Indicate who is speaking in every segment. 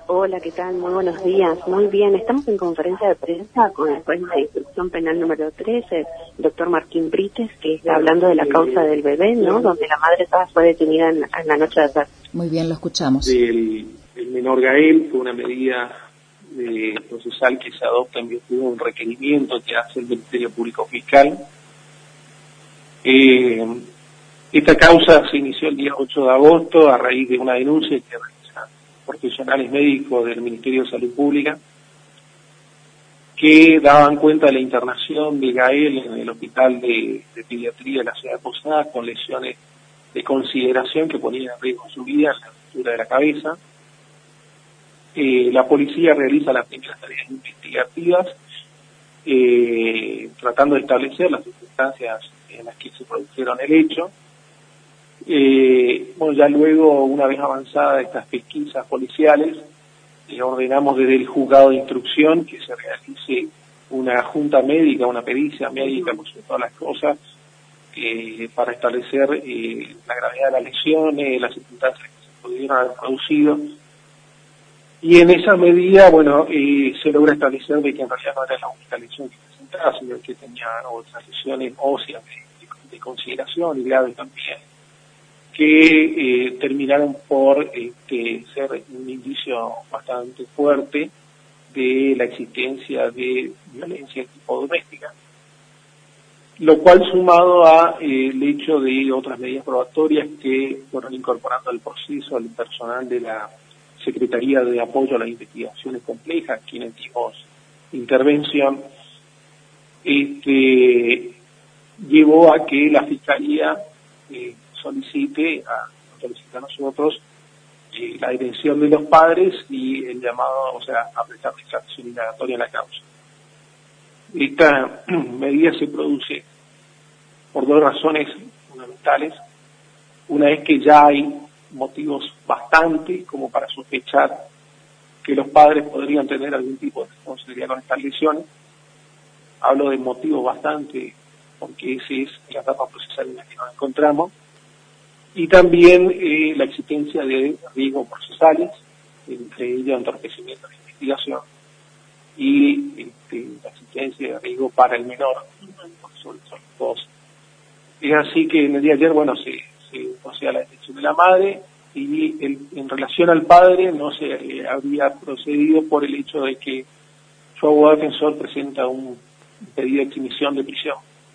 Speaker 1: Hola, ¿qué tal? Muy buenos días. Muy bien, estamos en conferencia de prensa con el juez de instrucción penal número 13, el doctor Martín Brites, que está hablando de la causa del bebé, ¿no? Donde la madre fue detenida en la noche de ayer.
Speaker 2: Muy bien, lo escuchamos.
Speaker 3: El menor Gael fue una medida procesal que se adopta en virtud de un requerimiento que hace el Ministerio Público Fiscal. Esta causa se inició el día 8 de agosto a raíz de una denuncia que realizan profesionales médicos del Ministerio de Salud Pública que daban cuenta de la internación de Gael en el Hospital de Pediatría de la ciudad de Posadas con lesiones de consideración que ponían en riesgo su vida en la fractura de la cabeza. La policía realiza las primeras tareas investigativas tratando de establecer las circunstancias en las que se produjeron el hecho. Ya luego, una vez avanzadas estas pesquisas policiales, ordenamos desde el juzgado de instrucción que se realice una junta médica, una pericia médica, por sobre todas las cosas, para establecer la gravedad de las lesiones, las circunstancias que se pudieron haber producido. Y en esa medida, se logra establecer de que en realidad no era la única lesión que presentaba, sino que tenía otras lesiones óseas de consideración y graves también, que terminaron por ser un indicio bastante fuerte de la existencia de violencia de tipo doméstica, lo cual sumado a el hecho de otras medidas probatorias que fueron incorporando al proceso al personal de la Secretaría de Apoyo a las Investigaciones Complejas, quienes dimos intervención, llevó a que la Fiscalía solicite a nosotros la detención de los padres y el llamado, a prestar declaración indagatoria en la causa. Esta medida se produce por dos razones fundamentales. Una es que ya hay motivos bastante como para sospechar que los padres podrían tener algún tipo de responsabilidad con estas lesiones. Hablo de motivos bastante porque esa es la etapa procesal en la que nos encontramos. Y también la existencia de riesgos procesales, entre ellos entorpecimiento de investigación, y la existencia de riesgo para el menor, son los dos. Es así que en el día de ayer, se procede a la detención de la madre, y en relación al padre no se había procedido por el hecho de que su abogado defensor presenta un pedido de exhibición de prisión.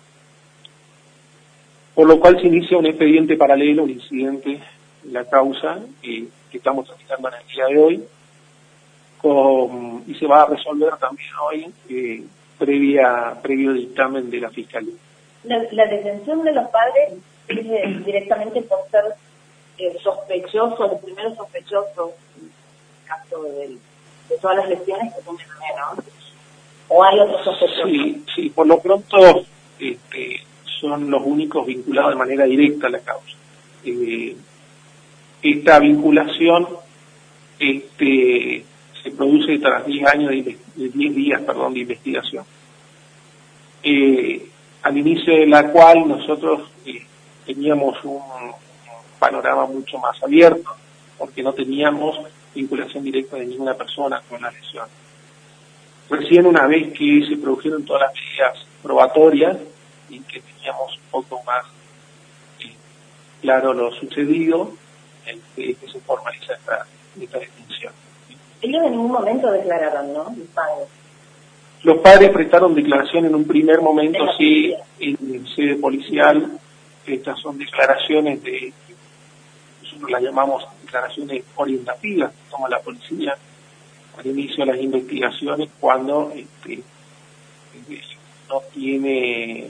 Speaker 3: Por lo cual se inicia un expediente paralelo, un incidente en la causa que estamos tramitando en el día de hoy, y se va a resolver también hoy, previo dictamen de la Fiscalía.
Speaker 4: La detención de los padres es directamente por ser sospechoso, el primero sospechoso, en el caso de todas las lesiones que tiene el bebé, ¿no? ¿O hay otros sospechosos?
Speaker 3: Sí, por lo pronto son los únicos vinculados de manera directa a la causa. Esta vinculación se produce tras 10 años de 10 días de investigación, al inicio de la cual nosotros teníamos un panorama mucho más abierto, porque no teníamos vinculación directa de ninguna persona con la lesión. Recién una vez que se produjeron todas las medidas probatorias y que teníamos un poco más claro lo sucedido, que se formaliza esta detención.
Speaker 4: Ellos en ningún momento declararon, ¿no? Los padres.
Speaker 3: Los padres prestaron declaración en un primer momento, sí, en sede policial. Estas son declaraciones nosotros las llamamos declaraciones orientativas que toma la policía al inicio de las investigaciones cuando no tiene,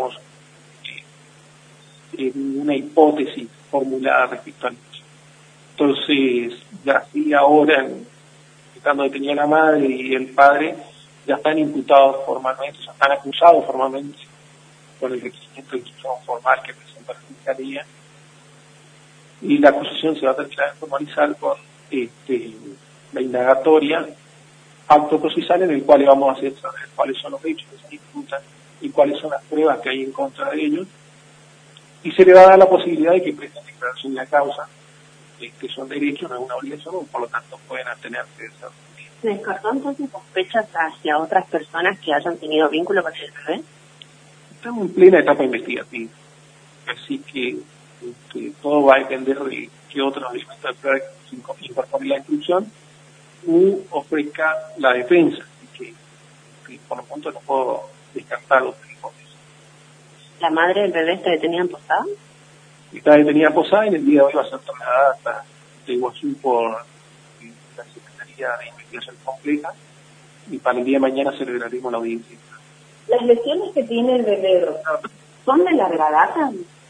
Speaker 3: ninguna hipótesis formulada respecto al hecho. Entonces, ya sí ahora, estando detenida la madre y el padre, ya están imputados formalmente, ya están acusados formalmente con el requerimiento de instrucción formal que presenta la Fiscalía, y la acusación se va a terminar de formalizar con la indagatoria, acto procesal en el cual vamos a hacer saber cuáles son los hechos que se imputan y cuáles son las pruebas que hay en contra de ellos, y se le va a dar la posibilidad de que presten declaración de la causa son derechos, no es una obligación, por lo tanto pueden abstenerse de esa.
Speaker 1: ¿Se descartó entonces sospechas hacia otras personas que hayan tenido vínculo con el bebé?
Speaker 3: Estamos en plena etapa investigativa, así que todo va a depender de qué otros elementos de prueba se incorpore la instrucción u ofrezca la defensa, que por lo tanto no puedo descartar otra hipótesis.
Speaker 1: ¿La madre del bebé está detenida en Posada?
Speaker 3: Está detenida en Posada y en el día de hoy va a ser trasladada hasta Iguazú por la Secretaría de Investigación Compleja y para el día de mañana celebraremos la audiencia.
Speaker 4: Las lesiones que tiene el bebé, doctor, ¿son de larga data?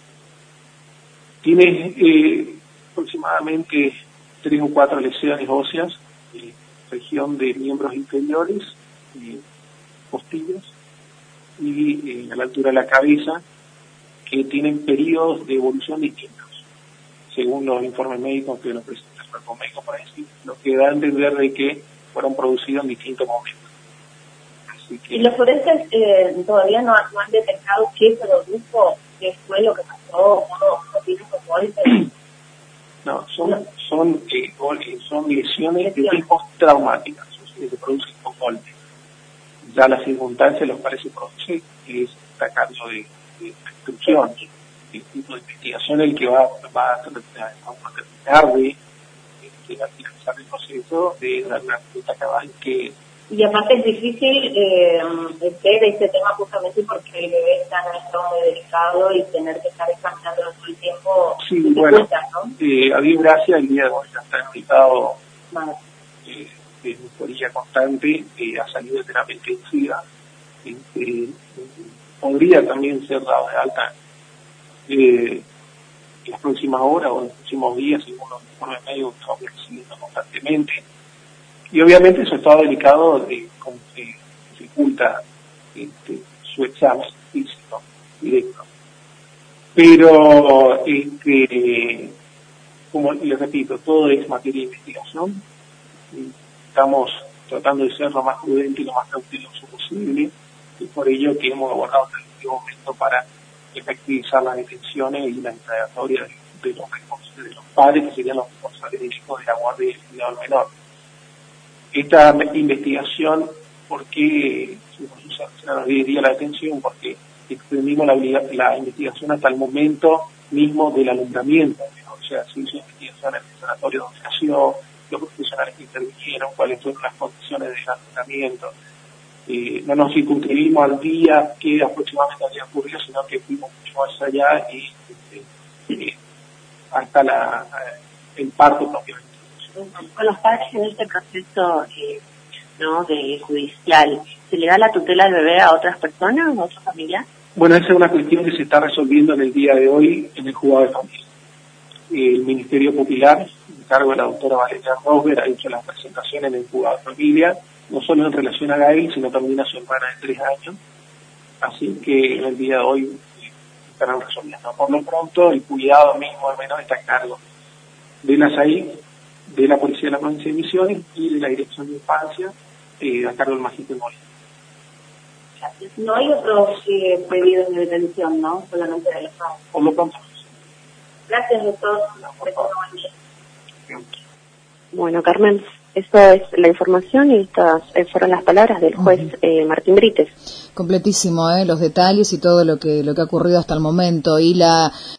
Speaker 3: Tiene aproximadamente 3 o 4 lesiones óseas, región de miembros inferiores, costillas y a la altura de la cabeza, que tienen periodos de evolución distintos, según los informes médicos que nos presenta el cuerpo médico, por decir, lo que da a entender de que fueron producidos en distintos momentos. Así que,
Speaker 4: ¿y los forenses todavía no han detectado qué produjo, qué fue lo que pasó, no tienen como golpe?
Speaker 3: no, son lesiones de tipo traumáticas, que se producen con golpes. Ya las circunstancias los parece producir, que es sacarlo de instrucción, el tipo de investigación el que va a terminar de finalizar el proceso de dar una respuesta cabal que...
Speaker 4: Y aparte es difícil ver este tema justamente porque el bebé está en un estado muy delicado y tener que estar examinándolo todo el tiempo.
Speaker 3: Sí, bueno, ¿no? A Dios gracias, el día de hoy ya está en un estado de mejoría constante, ha salido de terapia intensiva, podría también ser dado de alta en las próximas horas o en los próximos días, según los informes médicos que estamos recibiendo constantemente. Y obviamente su estado delicado dificulta su examen físico directo. Pero, como les repito, todo es materia de investigación. Estamos tratando de ser lo más prudente y lo más cauteloso posible, y por ello que hemos abordado en este momento para efectivizar las detenciones y la indagatoria de los padres, que serían los responsables directos de la guardia y el cuidado del menor. Esta investigación, ¿por qué se nos diría la detención? Porque extendimos la investigación hasta el momento mismo del alumbramiento, ¿no? O sea, se hizo investigación en el sanatorio donde nació, los profesionales que intervinieron, cuáles fueron las condiciones del alumbramiento. No nos circunscribimos al día que aproximadamente había ocurrido, sino que fuimos mucho más allá y hasta el parto propiamente.
Speaker 1: Con los padres en este proceso de judicial, ¿se le da la tutela del bebé a otras personas, a otras familias?
Speaker 3: Bueno, esa es una cuestión que se está resolviendo en el día de hoy en el juzgado de familia. El Ministerio Popular, en cargo de la doctora Valeria Rosberg, ha hecho las presentaciones en el juzgado de familia, no solo en relación a Gael, sino también a su hermana de 3 años. Así que en el día de hoy estarán resolviendo. Por lo pronto, el cuidado mismo al menor está a cargo de la SAIC, de la Policía de la Provincia de Misiones y de la Dirección de Infancia, a cargo del magistrado Molina.
Speaker 4: No hay otros pedidos de detención, ¿no? Solamente de los padres.
Speaker 3: Por lo pronto.
Speaker 4: Gracias, doctor.
Speaker 1: Bueno, Carmen, esa es la información y estas fueron las palabras del juez Martín Brites.
Speaker 2: Completísimo, los detalles y todo lo que ha ocurrido hasta el momento. Y